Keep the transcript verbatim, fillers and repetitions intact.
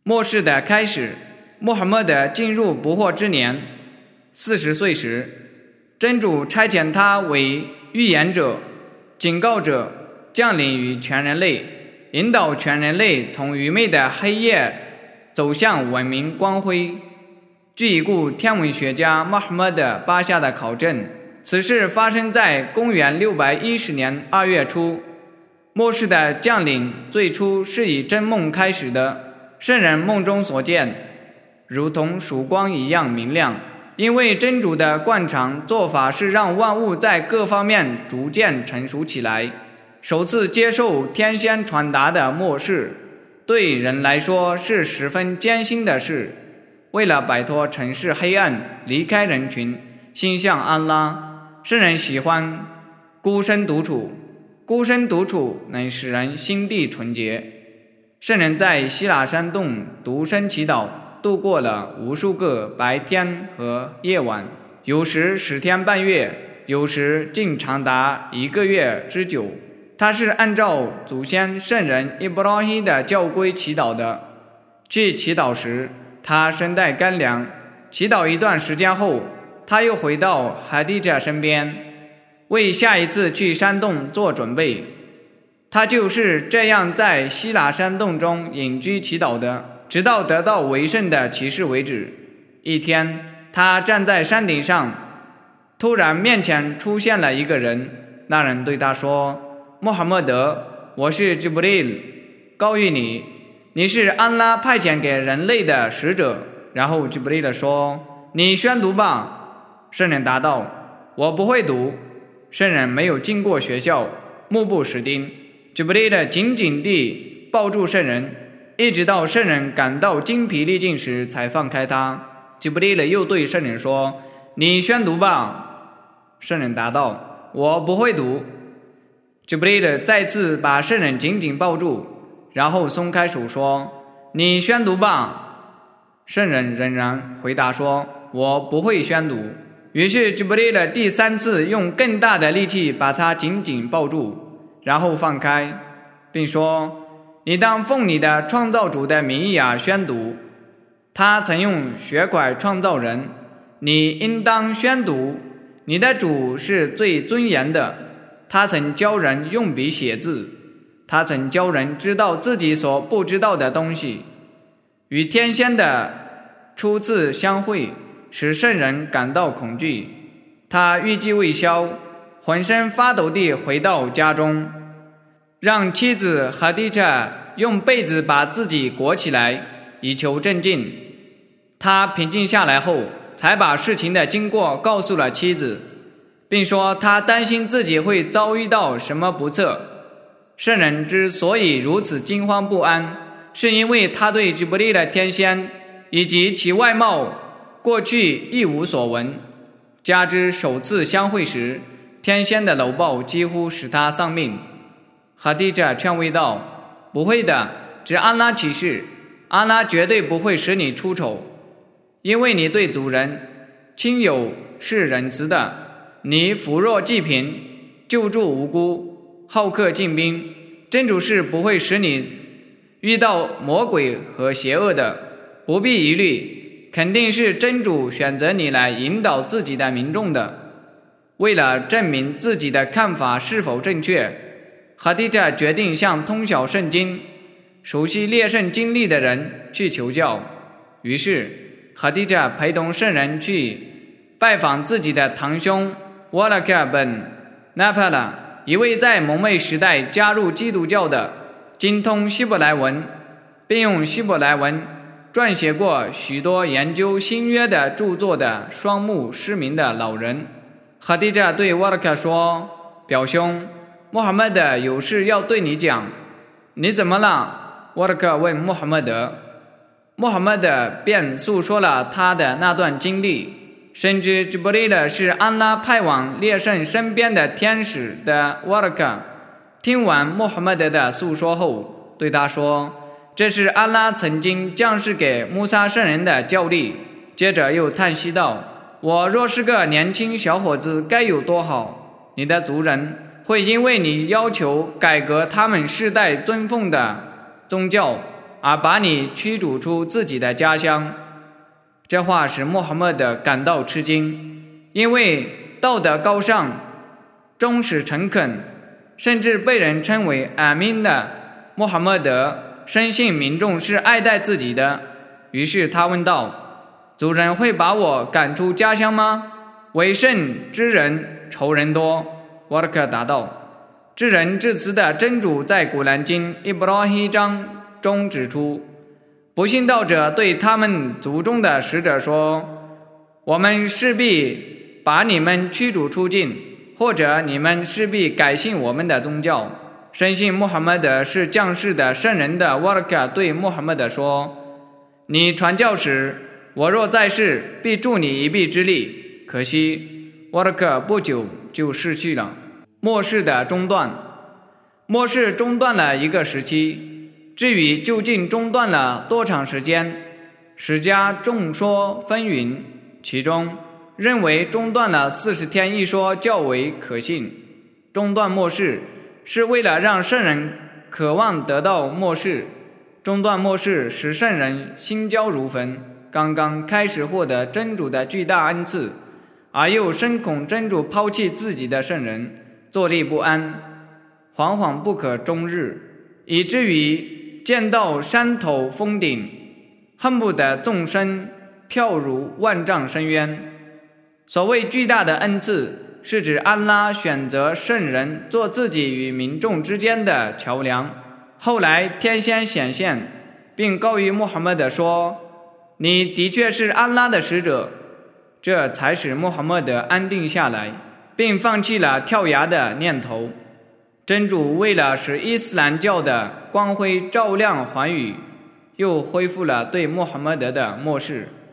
末世的开始，穆罕默德进入不惑之年，四十岁时，真主差遣他为预言者、警告者，降临于全人类，引导全人类从愚昧的黑夜走向文明光辉。据已故天文学家穆罕默德巴夏的考证，此事发生在公元六百一十年二月初。末世的降临最初是以真梦开始的，圣人梦中所见如同曙光一样明亮，因为真主的惯常做法是让万物在各方面逐渐成熟起来。首次接受天仙传达的末世，对人来说是十分艰辛的事。为了摆脱尘世黑暗，离开人群，心向安拉，圣人喜欢孤身独处，孤身独处能使人心地纯洁。圣人在希腊山洞独身祈祷，度过了无数个白天和夜晚，有时十天半月，有时竟长达一个月之久。他是按照祖先圣人伊布拉希的教规祈祷的。去祈祷时，他身带干粮，祈祷一段时间后，他又回到哈迪贾身边，为下一次去山洞做准备。他就是这样在希腊山洞中隐居祈祷的，直到得到为圣的启示为止。一天，他站在山顶上，突然面前出现了一个人。那人对他说：穆罕默德，我是吉布利，告谕你，你是安拉派遣给人类的使者。然后吉布利说：你宣读吧。圣人答道：我不会读。圣人没有进过学校，目不识丁。吉布利紧紧地抱住圣人，一直到圣人感到精疲力尽时才放开他。吉布利又对圣人说：你宣读吧。圣人答道：我不会读。吉布利再次把圣人紧紧抱住，然后松开手说：你宣读吧。圣人仍然回答说：我不会宣读。于是吉布利第三次用更大的力气把他紧紧抱住，然后放开，并说：你当奉你的创造主的名义啊宣读。他曾用血块创造人，你应当宣读。你的主是最尊严的，他曾教人用笔写字，他曾教人知道自己所不知道的东西。与天仙的初次相会使圣人感到恐惧，他预计未消，浑身发抖地回到家中，让妻子哈迪贾用被子把自己裹起来，以求镇静。他平静下来后，才把事情的经过告诉了妻子，并说他担心自己会遭遇到什么不测。圣人之所以如此惊慌不安，是因为他对吉布利的天仙以及其外貌过去一无所闻，加之首次相会时天仙的搂抱几乎使他丧命。哈迪贾劝慰道：不会的，只安拉起誓，安拉绝对不会使你出丑，因为你对族人亲友是仁慈的，你扶弱济贫，救助无辜，好客近宾，真主是不会使你遇到魔鬼和邪恶的。不必疑虑，肯定是真主选择你来引导自己的民众的。为了证明自己的看法是否正确，哈迪贾决定向通晓圣经、熟悉列圣经历的人去求教。于是哈迪贾陪同圣人去拜访自己的堂兄瓦拉卡本纳帕拉，一位在蒙昧时代加入基督教的精通希伯来文，并用希伯来文撰写过许多研究新约的著作的双目失明的老人。哈迪贾对瓦拉卡说：表兄，穆罕默德有事要对你讲。你怎么了？瓦拉卡问穆罕默德。穆罕默德便诉说了他的那段经历，深知吉布利是安拉派往列圣身边的天使的。瓦拉卡听完穆罕默德的诉说后，对他说：这是安拉曾经降世给穆萨圣人的教例。接着又叹息道：我若是个年轻小伙子该有多好，你的族人会因为你要求改革他们世代尊奉的宗教而把你驱逐出自己的家乡。这话使穆罕默德感到吃惊，因为道德高尚、忠实诚恳，甚至被人称为阿敏的穆罕默德深信民众是爱戴自己的。于是他问道：主人会把我赶出家乡吗？为圣之人仇人多。瓦尔克答道：至仁至慈的真主在古兰经伊布拉希章中指出，不信道者对他们族中的使者说：我们势必把你们驱逐出境，或者你们势必改信我们的宗教。深信穆罕默德是降世的圣人的瓦尔克对穆罕默德说：你传教时，我若在世，必助你一臂之力。可惜瓦尔克不久就逝去了。末世的中断，末世中断了一个时期，至于究竟中断了多长时间，史家众说纷纭，其中认为中断了四十天一说较为可信。中断末世是为了让圣人渴望得到末世，中断末世使圣人心焦如焚，刚刚开始获得真主的巨大恩赐，而又深恐真主抛弃自己的圣人，坐立不安，惶惶不可终日，以至于见到山头峰顶，恨不得纵身跳入万丈深渊。所谓巨大的恩赐，是指安拉选择圣人做自己与民众之间的桥梁。后来天仙显现，并告谕穆罕默德说：你的确是安拉的使者。这才使穆罕默德安定下来，并放弃了跳崖的念头。真主为了使伊斯兰教的光辉照亮寰宇，又恢复了对穆罕默德的漠视。